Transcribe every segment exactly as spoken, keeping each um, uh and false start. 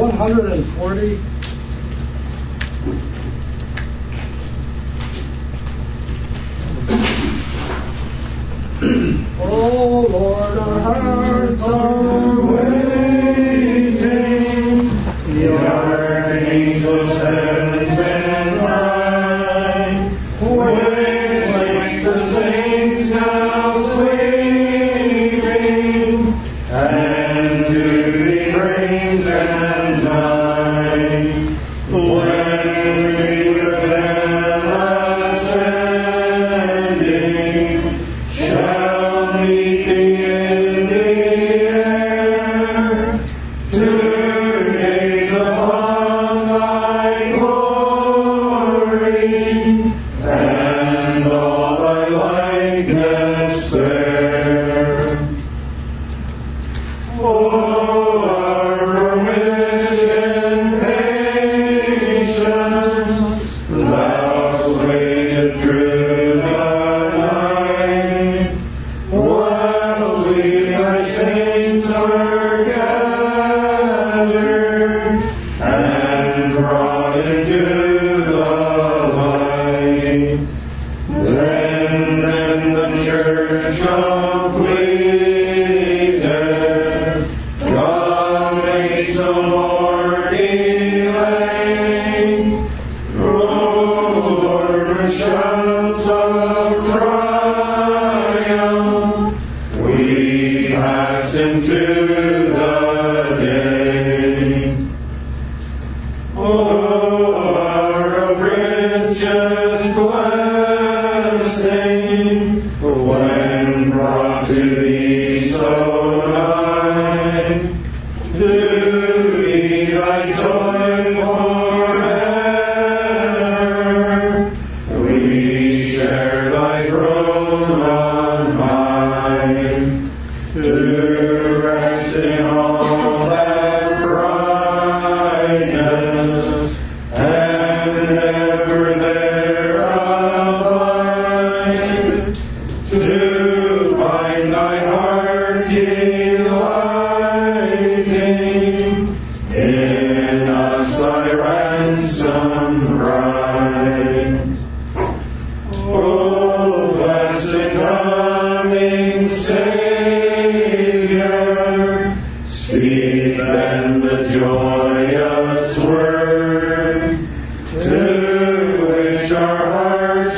one hundred forty. Oh Lord, our hearts are waiting. The archangels heaven send high. Wakes the saints now sleeping, and to be praised and high. When we with them ascending shall meet thee in the air, to gaze upon thy glory and all thy likeness there. Oh, our provision patience, thou waited through the night, while we thy saints were gathered and brought into the light. Then, then the church completed, God makes no more delay. Lord, with shouts of triumph, we pass into the day. Oh, our richest blessing, when brought to thee so nigh, to be thy joy forever, we share thy throne on high, to rest in all that brightness, and ever there abide, to find thy heart delighting in us, thy ransomed bride. Oh, blessed coming Savior, speak then the joyous word, to which our hearts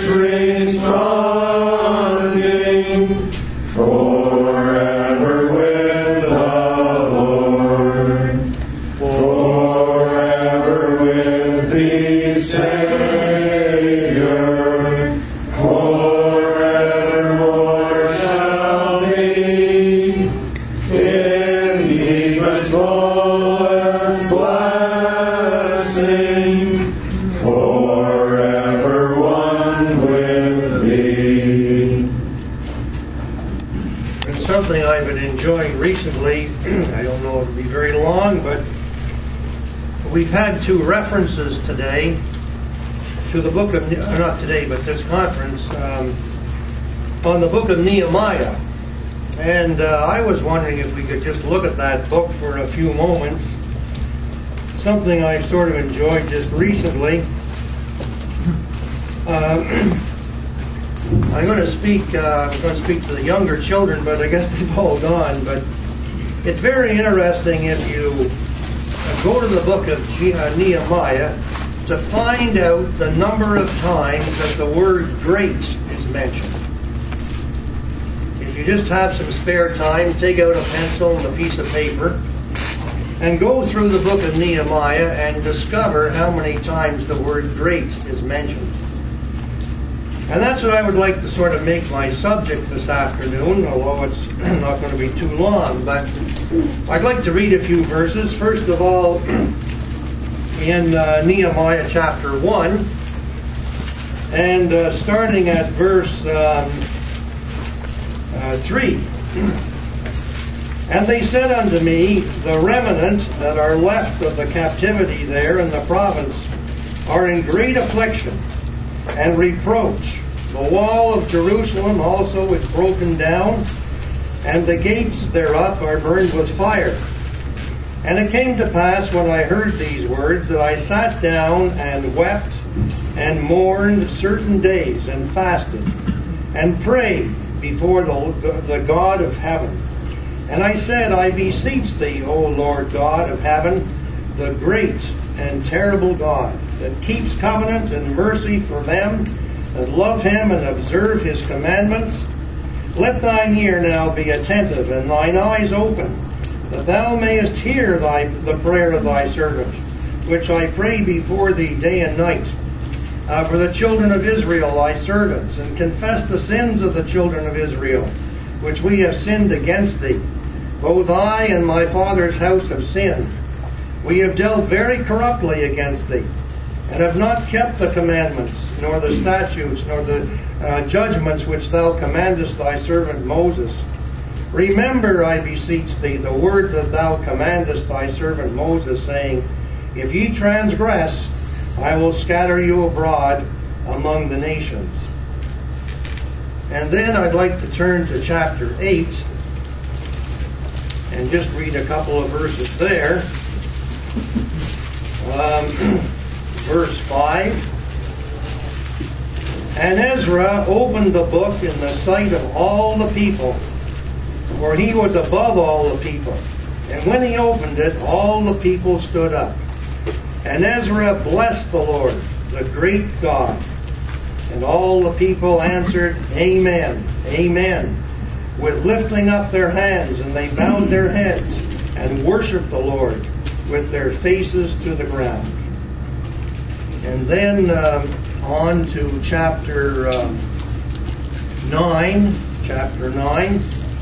responding, forever with the Lord, forever with thee, Savior, forevermore shall be, in deepest, fullest blessing, forever one with thee. It's something I've been enjoying recently. I don't know if it'll be very long, but we've had two references today to the book of, uh, not today, but this conference, um, on the book of Nehemiah. And uh, I was wondering if we could just look at that book for a few moments. Something I've sort of enjoyed just recently. Uh, I'm going to speak. Uh, I'm going to speak to the younger children, but I guess they've all gone. But it's very interesting if you go to the book of G- uh, Nehemiah to find out the number of times that the word "great" is mentioned. If you just have some spare time, take out a pencil and a piece of paper and go through the book of Nehemiah and discover how many times the word "great" is mentioned. And that's what I would like to sort of make my subject this afternoon, although it's not going to be too long. But I'd like to read a few verses. First of all, in uh, Nehemiah chapter one, and uh, starting at verse um, uh, three. And they said unto me, the remnant that are left of the captivity there in the province are in great affliction and reproach. The wall of Jerusalem also is broken down, and the gates thereof are burned with fire. And it came to pass when I heard these words that I sat down and wept and mourned certain days and fasted and prayed before the, the God of heaven. And I said, I beseech thee, O Lord God of heaven, the great and terrible God, that keeps covenant and mercy for them that love him and observe his commandments, let thine ear now be attentive and thine eyes open, that thou mayest hear thy, the prayer of thy servant, which I pray before thee day and night, uh, for the children of Israel thy servants, and confess the sins of the children of Israel, which we have sinned against thee. Both I and my father's house have sinned. We have dealt very corruptly against thee, and have not kept the commandments, nor the statutes, nor the uh, judgments which thou commandest thy servant Moses. Remember, I beseech thee, the word that thou commandest thy servant Moses, saying, If ye transgress, I will scatter you abroad among the nations. And then I'd like to turn to chapter eight and just read a couple of verses there. Um, verse five. And Ezra opened the book in the sight of all the people, for he was above all the people. And when he opened it, all the people stood up. And Ezra blessed the Lord, the great God. And all the people answered, Amen, Amen, with lifting up their hands, and they bowed their heads and worshipped the Lord with their faces to the ground. And then um, on to chapter um, nine, chapter nine,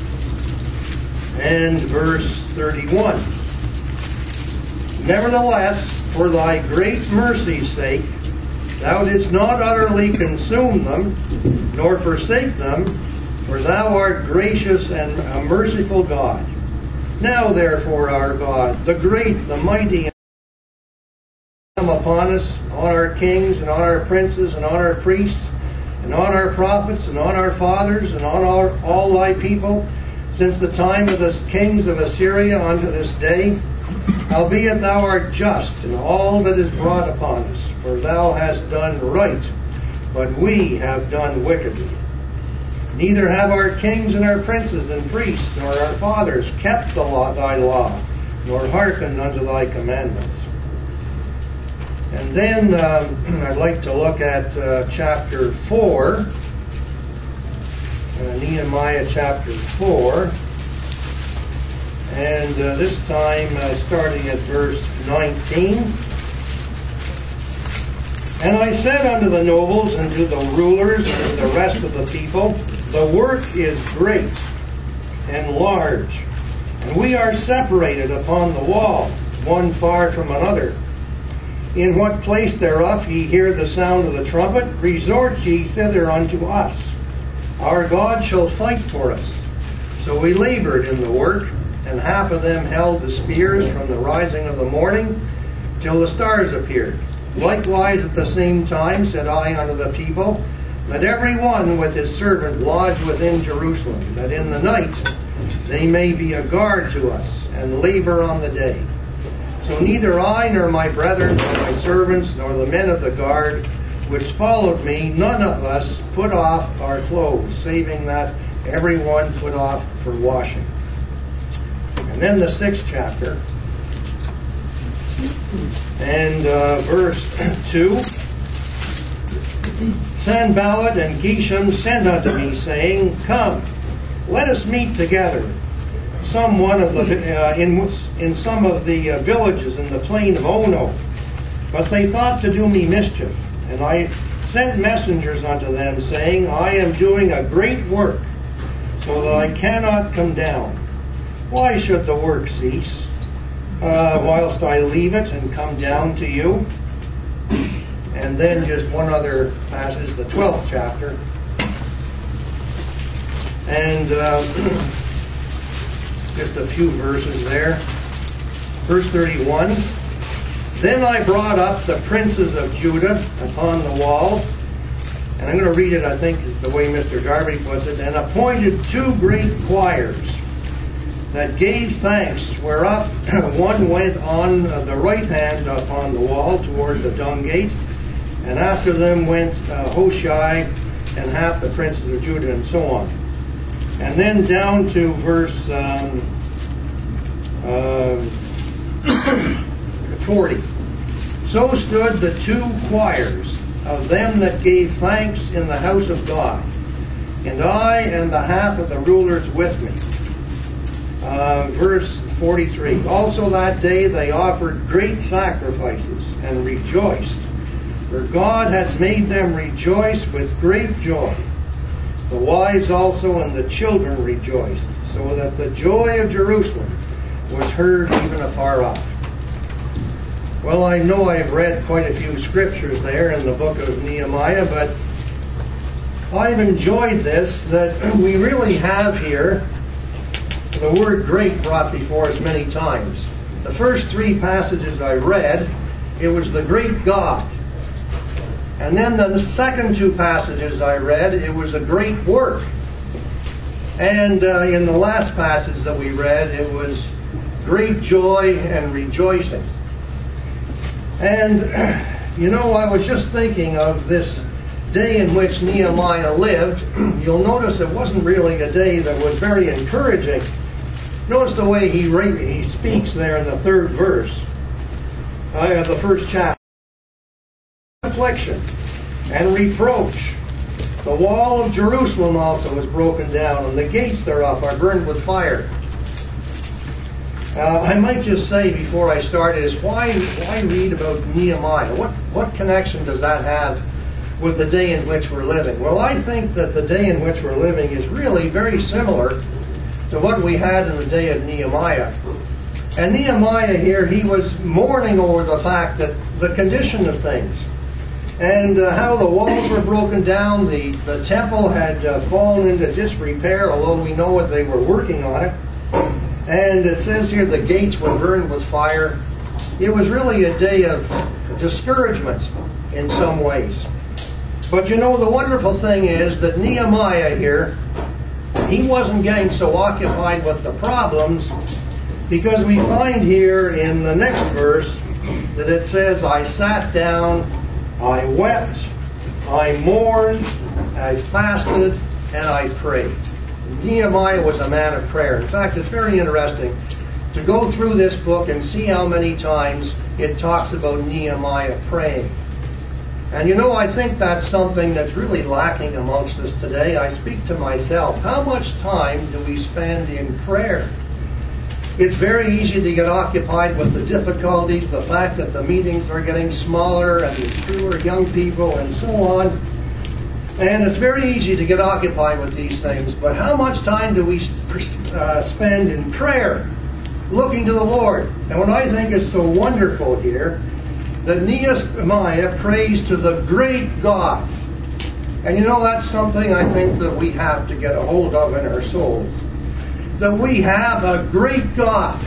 and verse thirty-one. Nevertheless, for thy great mercy's sake, thou didst not utterly consume them, nor forsake them, for thou art gracious and a merciful God. Now therefore, our God, the great, the mighty, come upon us, on our kings, and on our princes, and on our priests, and on our prophets, and on our fathers, and on our, all thy people, since the time of the kings of Assyria unto this day. Howbeit thou art just in all that is brought upon us, for thou hast done right, but we have done wickedly. Neither have our kings and our princes and priests, nor our fathers kept the law, thy law, nor hearkened unto thy commandments. And then um, I'd like to look at uh, chapter four, uh, Nehemiah chapter four, and uh, this time uh, starting at verse nineteen. And I said unto the nobles and to the rulers and the rest of the people, the work is great and large, and we are separated upon the wall, one far from another. In what place thereof ye hear the sound of the trumpet, resort ye thither unto us. Our God shall fight for us. So we labored in the work, and half of them held the spears from the rising of the morning till the stars appeared. Likewise at the same time said I unto the people, let every one with his servant lodge within Jerusalem, that in the night they may be a guard to us, and labor on the day. So neither I nor my brethren nor my servants nor the men of the guard which followed me, none of us put off our clothes, saving that every one put off for washing. And then the sixth chapter, and uh, verse two. Sanballat and Geshem sent unto me, saying, Come, let us meet together. Some one of the uh, in in some of the uh, villages in the plain of Ono, but they thought to do me mischief, and I sent messengers unto them, saying, I am doing a great work, so that I cannot come down. Why should the work cease, uh, whilst I leave it and come down to you? And then just one other passage, the twelfth chapter, and uh, just a few verses there. Verse thirty-one. Then I brought up the princes of Judah upon the wall, and I'm going to read it, I think, the way Mister Darby puts it, and appointed two great choirs, that gave thanks, whereof one went on the right hand upon the wall toward the dung gate, and after them went uh, Hoshai and half the princes of Judah, and so on. And then down to verse um, uh, forty. So stood the two choirs of them that gave thanks in the house of God, and I and the half of the rulers with me. Uh, verse forty-three. Also that day they offered great sacrifices and rejoiced, for God hath made them rejoice with great joy. The wives also and the children rejoiced, so that the joy of Jerusalem was heard even afar off. Well, I know I've read quite a few scriptures there in the book of Nehemiah, but I've enjoyed this, that we really have here the word great brought before us many times. The first three passages I read, it was the great God. And then the second two passages I read, it was a great work. And uh, in the last passage that we read, it was great joy and rejoicing. And, you know, I was just thinking of this day in which Nehemiah lived. You'll notice it wasn't really a day that was very encouraging. Notice the way he he speaks there in the third verse, uh, the first chapter. Affliction and reproach. The wall of Jerusalem also was broken down, and the gates thereof are burned with fire. Uh, I might just say before I start is, why why read about Nehemiah? What what connection does that have with the day in which we're living? Well, I think that the day in which we're living is really very similar to what we had in the day of Nehemiah. And Nehemiah here, he was mourning over the fact that the condition of things, and uh, how the walls were broken down, the, the temple had uh, fallen into disrepair, although we know that they were working on it. And it says here the gates were burned with fire. It was really a day of discouragement in some ways. But you know, the wonderful thing is that Nehemiah here, he wasn't getting so occupied with the problems, because we find here in the next verse that it says, I sat down, I wept, I mourned, I fasted, and I prayed. Nehemiah was a man of prayer. In fact, it's very interesting to go through this book and see how many times it talks about Nehemiah praying. And you know, I think that's something that's really lacking amongst us today. I speak to myself. How much time do we spend in prayer? It's very easy to get occupied with the difficulties, the fact that the meetings are getting smaller and there's fewer young people and so on. And it's very easy to get occupied with these things. But how much time do we uh, spend in prayer, looking to the Lord? And what I think is so wonderful here, that Nehemiah prays to the great God. And you know, that's something I think that we have to get a hold of in our souls. That we have a great God.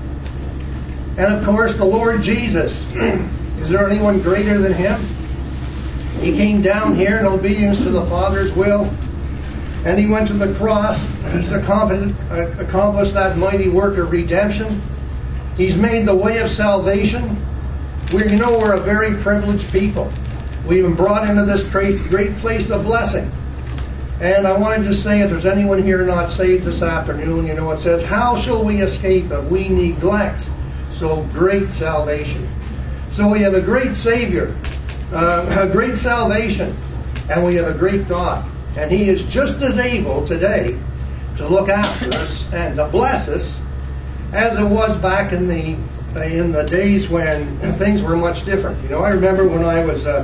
And of course, the Lord Jesus. Is there anyone greater than Him? He came down here in obedience to the Father's will. And He went to the cross. He's accomplished that mighty work of redemption. He's made the way of salvation. We, you know, we're a very privileged people. We've been brought into this great, great place of blessing. And I wanted to say, if there's anyone here not saved this afternoon, you know, it says, how shall we escape if we neglect so great salvation? So we have a great Savior, uh, a great salvation, and we have a great God. And He is just as able today to look after us and to bless us as it was back in the in the days when things were much different. You know, I remember when I was a,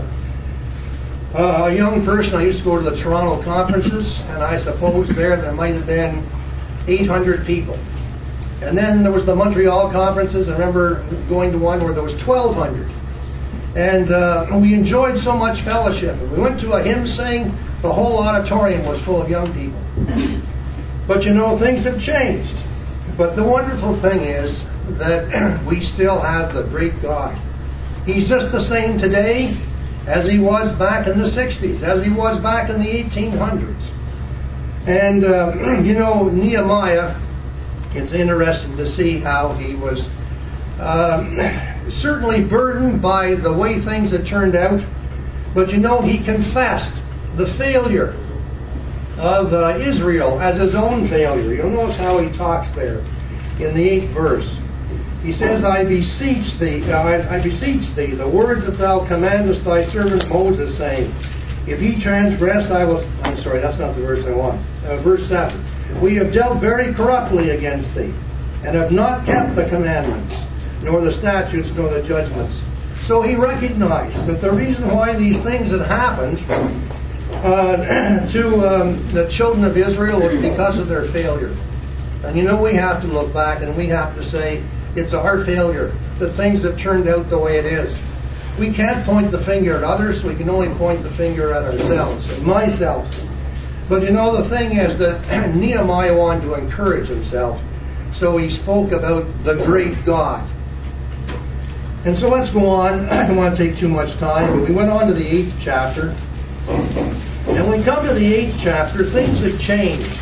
a young person, I used to go to the Toronto conferences, and I suppose there there might have been eight hundred people. And then there was the Montreal conferences. I remember going to one where there was twelve hundred. And uh, we enjoyed so much fellowship. And we went to a hymn sing, the whole auditorium was full of young people. But you know, things have changed. But the wonderful thing is that we still have the great God. He's just the same today as He was back in the sixties, as He was back in the eighteen hundreds. And, uh, you know, Nehemiah, it's interesting to see how he was uh, certainly burdened by the way things had turned out. But you know, he confessed the failure of uh, Israel as his own failure. You'll notice how he talks there in the eighth verse. He says, I beseech thee, uh, I, I beseech thee, the word that thou commandest thy servant Moses, saying, if he transgressed, I will... I'm sorry, that's not the verse I want. Uh, verse seven. We have dealt very corruptly against thee, and have not kept the commandments, nor the statutes, nor the judgments. So he recognized that the reason why these things had happened uh, to um, the children of Israel was because of their failure. And you know, we have to look back and we have to say, it's our failure that things have turned out the way it is. We can't point the finger at others, we can only point the finger at ourselves, and myself. But you know, the thing is that Nehemiah wanted to encourage himself, so he spoke about the great God. And so let's go on. I don't want to take too much time, but we went on to the eighth chapter. And when we come to the eighth chapter, things have changed.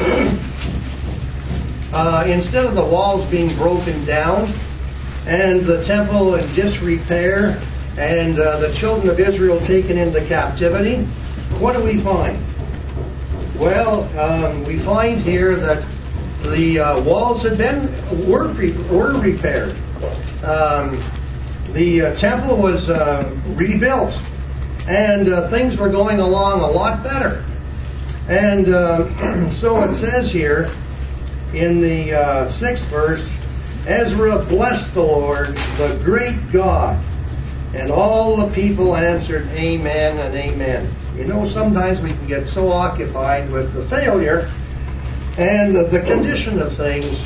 Uh, instead of the walls being broken down and the temple in disrepair and uh, the children of Israel taken into captivity, what do we find? Well, um, we find here that the uh, walls had been were, pre- were repaired. Um, the uh, temple was uh, rebuilt, and uh, things were going along a lot better. And uh, so it says here in the uh, sixth verse, Ezra blessed the Lord, the great God, and all the people answered, Amen and Amen. You know, sometimes we can get so occupied with the failure and the, the condition of things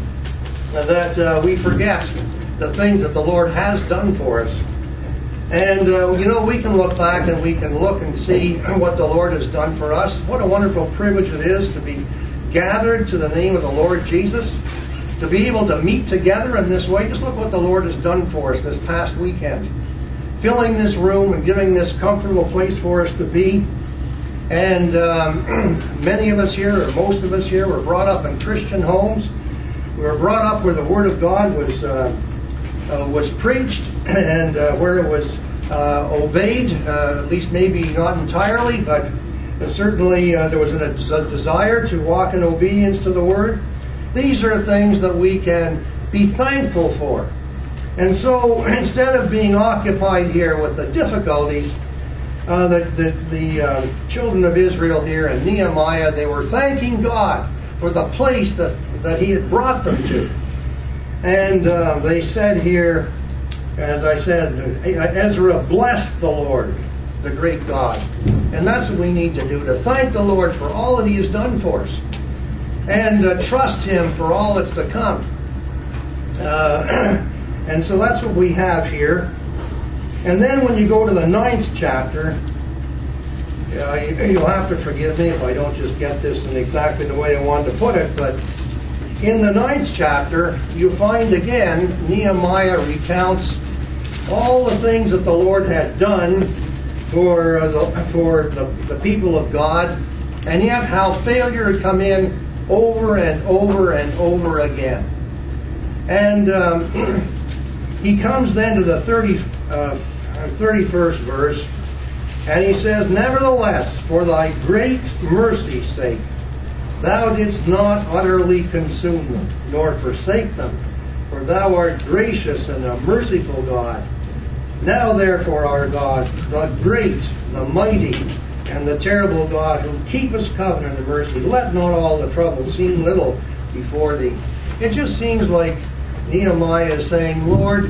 that uh, we forget the things that the Lord has done for us. And, uh, you know, we can look back and we can look and see what the Lord has done for us. What a wonderful privilege it is to be gathered to the name of the Lord Jesus, to be able to meet together in this way. Just look what the Lord has done for us this past weekend. Filling this room and giving this comfortable place for us to be. And um, many of us here, or most of us here, were brought up in Christian homes. We were brought up where the Word of God was uh, uh, was preached and uh, where it was uh, obeyed, uh, at least maybe not entirely, but certainly uh, there was a, a desire to walk in obedience to the Word. These are things that we can be thankful for. And so instead of being occupied here with the difficulties, uh, the, the, the uh, children of Israel here and Nehemiah, they were thanking God for the place that, that He had brought them to. And uh, they said here, as I said, Ezra blessed the Lord, the great God. And that's what we need to do, to thank the Lord for all that He has done for us. And uh, trust Him for all that's to come. Uh, and so that's what we have here. And then when you go to the ninth chapter, uh, you'll have to forgive me if I don't just get this in exactly the way I wanted to put it, but in the ninth chapter, you find again, Nehemiah recounts all the things that the Lord had done for uh, the, for the, the people of God, and yet how failure had come in over and over and over again. And um, he comes then to the thirty, uh, thirty-first verse, and he says, Nevertheless, for thy great mercy's sake, thou didst not utterly consume them, nor forsake them, for thou art gracious and a merciful God. Now therefore, our God, the great, the mighty, and the terrible God, who keepeth covenant and mercy, let not all the trouble seem little before thee. It just seems like Nehemiah is saying, Lord,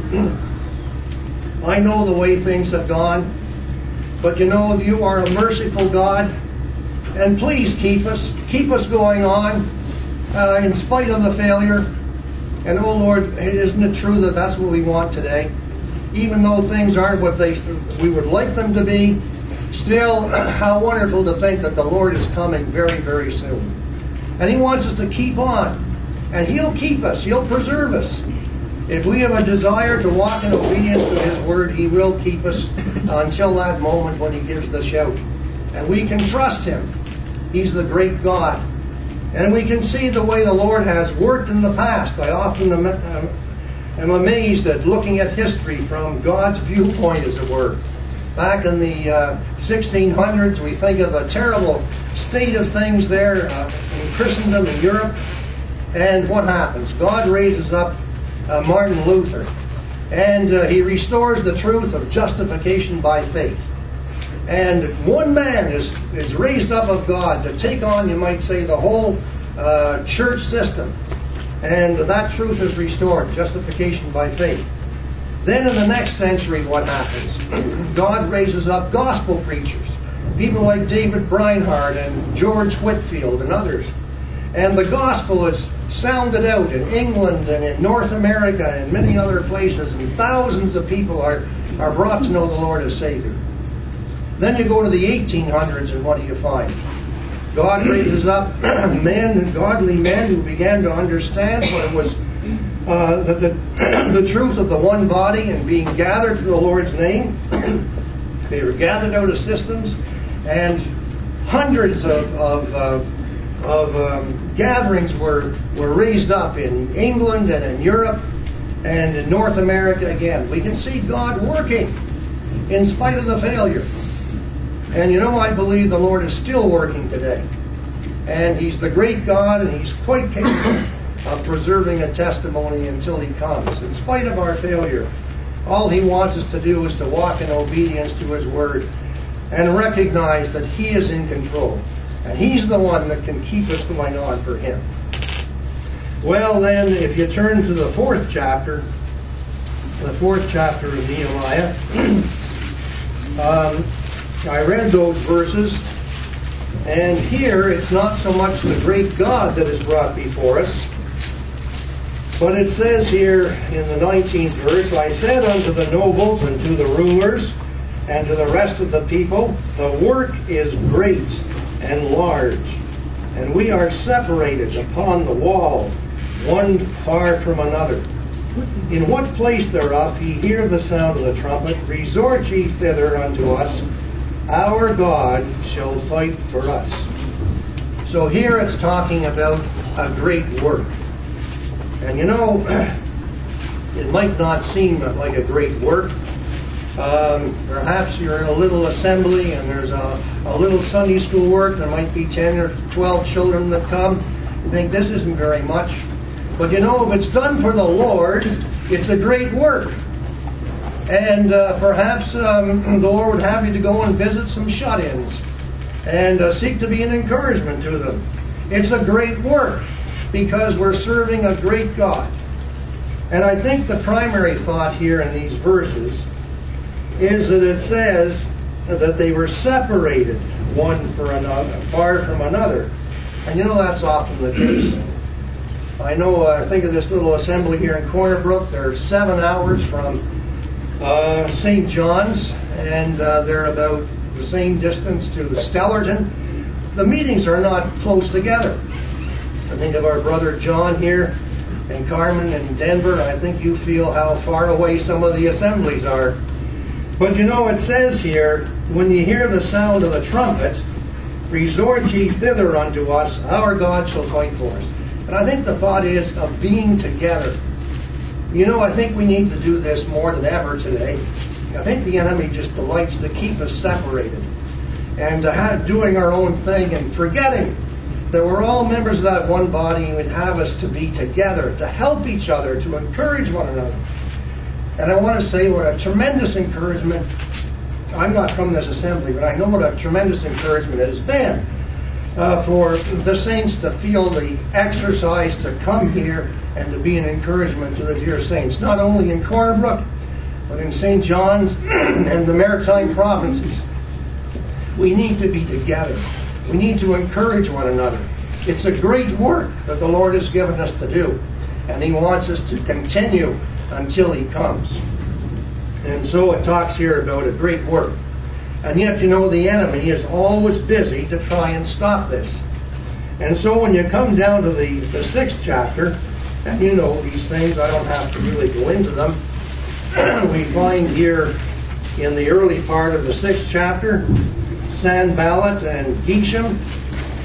I know the way things have gone, but you know, you are a merciful God, and please keep us, keep us going on, uh, in spite of the failure. And oh Lord, isn't it true that that's what we want today? Even though things aren't what they we would like them to be, still, how wonderful to think that the Lord is coming very, very soon. And He wants us to keep on. And He'll keep us. He'll preserve us. If we have a desire to walk in obedience to His Word, He will keep us until that moment when He gives the shout. And we can trust Him. He's the great God. And we can see the way the Lord has worked in the past. I often am, um, am amazed at looking at history from God's viewpoint, as it were. Back in the uh, sixteen hundreds, we think of the terrible state of things there uh, in Christendom in Europe. And what happens? God raises up uh, Martin Luther, and uh, he restores the truth of justification by faith. And one man is, is raised up of God to take on, you might say, the whole uh, church system. And that truth is restored, justification by faith. Then in the next century, what happens? God raises up gospel preachers, people like David Breinhard and George Whitfield and others. And the gospel is sounded out in England and in North America and many other places, and thousands of people are, are brought to know the Lord as Savior. Then you go to the eighteen hundreds, and what do you find? God raises up men, godly men, who began to understand what it was, uh, the, the, the truth of the one body and being gathered to the Lord's name. They were gathered out of systems, and hundreds of, of, uh, of um, gatherings were, were raised up in England and in Europe and in North America again. We can see God working in spite of the failure. And you know, I believe the Lord is still working today. And He's the great God, and He's quite capable of preserving a testimony until He comes. In spite of our failure, all He wants us to do is to walk in obedience to His Word and recognize that He is in control. And He's the one that can keep us going on for Him. Well then, if you turn to the fourth chapter, the fourth chapter of Nehemiah, um, I read those verses, and here it's not so much the great God that is brought before us, but it says here in the nineteenth verse, I said unto the nobles and to the rulers and to the rest of the people, the work is great and large, and we are separated upon the wall, one far from another. In what place thereof ye hear the sound of the trumpet, resort ye thither unto us. Our God shall fight for us. So here it's talking about a great work. And you know, it might not seem like a great work. Um, perhaps you're in a little assembly and there's a, a little Sunday school work. There might be ten or twelve children that come. You think this isn't very much. But you know, if it's done for the Lord, it's a great work. And uh, perhaps um, the Lord would have you to go and visit some shut-ins and uh, seek to be an encouragement to them. It's a great work because we're serving a great God. And I think the primary thought here in these verses is that it says that they were separated one for another, far from another. And you know, that's often the case. I know, I uh, think of this little assembly here in Corner Brook. They're seven hours from Uh, Saint John's, and uh, they're about the same distance to Stellarton. The meetings are not close together. I think of our brother John here and Carmen in Denver. I think you feel how far away some of the assemblies are. But you know, it says here, when you hear the sound of the trumpet, resort ye thither unto us, our God shall fight for us. And I think the thought is of being together. You know, I think we need to do this more than ever today. I think the enemy just delights to keep us separated and to have doing our own thing and forgetting that we're all members of that one body and would have us to be together, to help each other, to encourage one another. And I want to say what a tremendous encouragement, I'm not from this assembly, but I know what a tremendous encouragement it has been uh, for the saints to feel the exercise to come here and to be an encouragement to the dear saints, not only in Corner Brook, but in Saint John's and the Maritime Provinces. We need to be together. We need to encourage one another. It's a great work that the Lord has given us to do, and He wants us to continue until He comes. And so it talks here about a great work. And yet, you know, the enemy is always busy to try and stop this. And so when you come down to the, the sixth chapter, and you know these things, I don't have to really go into them. We find here in the early part of the sixth chapter, Sanballat and Geshem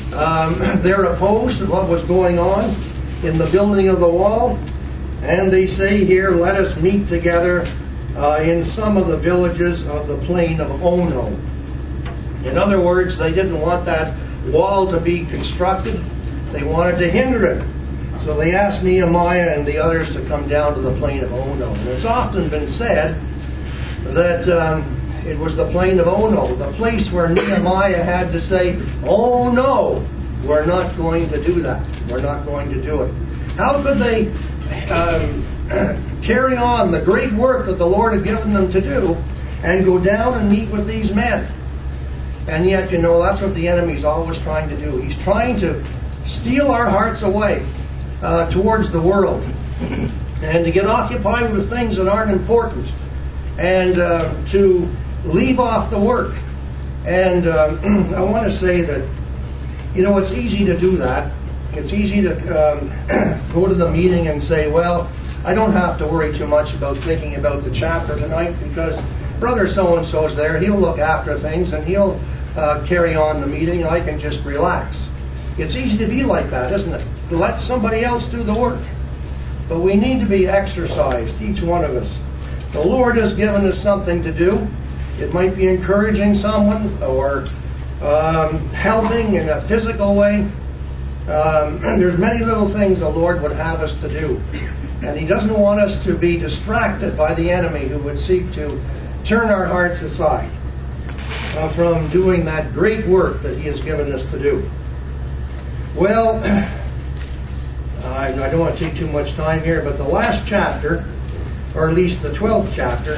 Um, they're opposed to what was going on in the building of the wall. And they say here, let us meet together uh, in some of the villages of the plain of Ono. In other words, they didn't want that wall to be constructed. They wanted to hinder it. So they asked Nehemiah and the others to come down to the plain of Ono. And it's often been said that um, it was the plain of Ono, the place where Nehemiah had to say, oh no, we're not going to do that. We're not going to do it. How could they um, carry on the great work that the Lord had given them to do and go down and meet with these men? And yet, you know, that's what the enemy's always trying to do. He's trying to steal our hearts away uh, towards the world and to get occupied with things that aren't important and uh, to leave off the work. And uh, I want to say that, you know, it's easy to do that. It's easy to um, go to the meeting and say, well, I don't have to worry too much about thinking about the chapter tonight because Brother so-and-so's there. He'll look after things and he'll uh, carry on the meeting. I can just relax. It's easy to be like that, isn't it? To let somebody else do the work. But we need to be exercised, each one of us. The Lord has given us something to do. It might be encouraging someone or um, helping in a physical way. Um, there's many little things the Lord would have us to do. And He doesn't want us to be distracted by the enemy who would seek to turn our hearts aside uh, from doing that great work that He has given us to do. Well, I, I don't want to take too much time here, but the last chapter, or at least the twelfth chapter,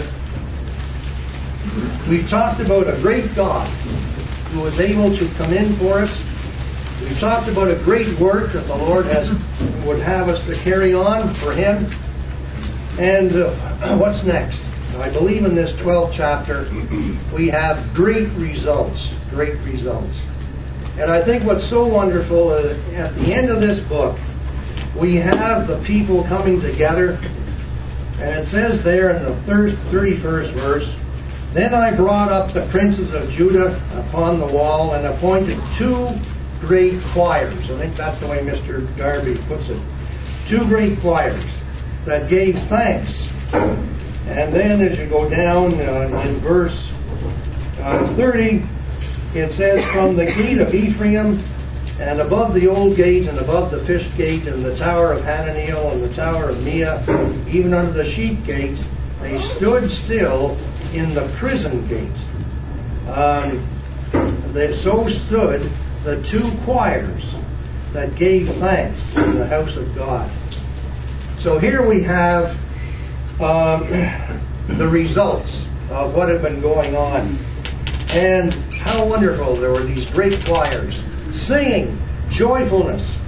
we've talked about a great God who is able to come in for us. We've talked about a great work that the Lord has would have us to carry on for Him. And uh, what's next? I believe in this twelfth chapter we have great results, great results. And I think what's so wonderful is at the end of this book, we have the people coming together. And it says there in the thirty-first verse, then I brought up the princes of Judah upon the wall and appointed two great choirs. I think that's the way Mister Darby puts it. Two great choirs that gave thanks. And then as you go down uh, in verse uh, thirty, it says, from the gate of Ephraim and above the old gate and above the fish gate and the tower of Hananiel and the tower of Mia, even under the sheep gate, they stood still in the prison gate. Um, they so stood the two choirs that gave thanks in the house of God. So here we have um, the results of what had been going on. And how wonderful there were these great choirs singing joyfulness.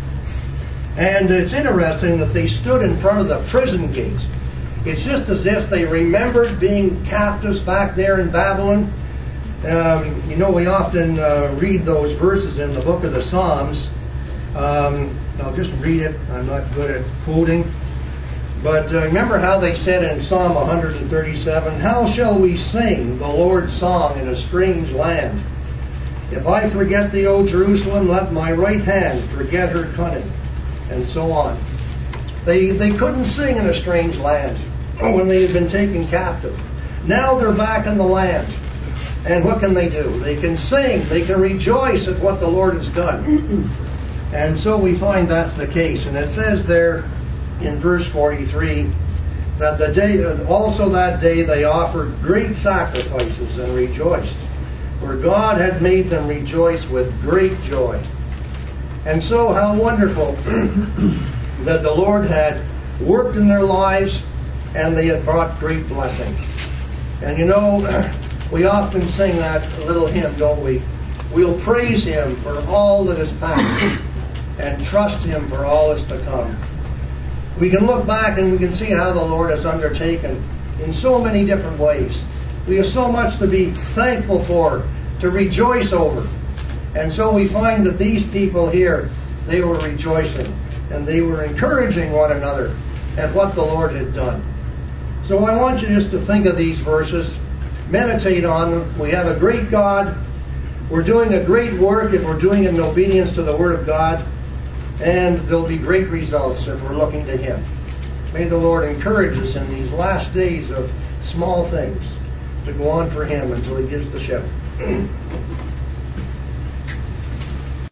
And it's interesting that they stood in front of the prison gate. It's just as if they remembered being captives back there in Babylon. Um, you know, we often uh, read those verses in the book of the Psalms. Um, I'll just read it. I'm not good at quoting. But uh, remember how they said in Psalm one thirty-seven, how shall we sing the Lord's song in a strange land? If I forget thee, O Jerusalem, let my right hand forget her cunning. And so on. They, they couldn't sing in a strange land when they had been taken captive. Now they're back in the land. And what can they do? They can sing. They can rejoice at what the Lord has done. And so we find that's the case. And it says there in verse forty-three that the day, also that day they offered great sacrifices and rejoiced, for God had made them rejoice with great joy. And so how wonderful that the Lord had worked in their lives and they had brought great blessing. And you know, we often sing that little hymn, don't we? We'll praise Him for all that is past and trust Him for all that's to come. We can look back and we can see how the Lord has undertaken in so many different ways. We have so much to be thankful for, to rejoice over. And so we find that these people here, they were rejoicing and they were encouraging one another at what the Lord had done. So I want you just to think of these verses, meditate on them. We have a great God We're doing a great work if we're doing it in obedience to the Word of God, and there'll be great results if we're looking to Him. May the Lord encourage us in these last days of small things to go on for Him until He gives the show.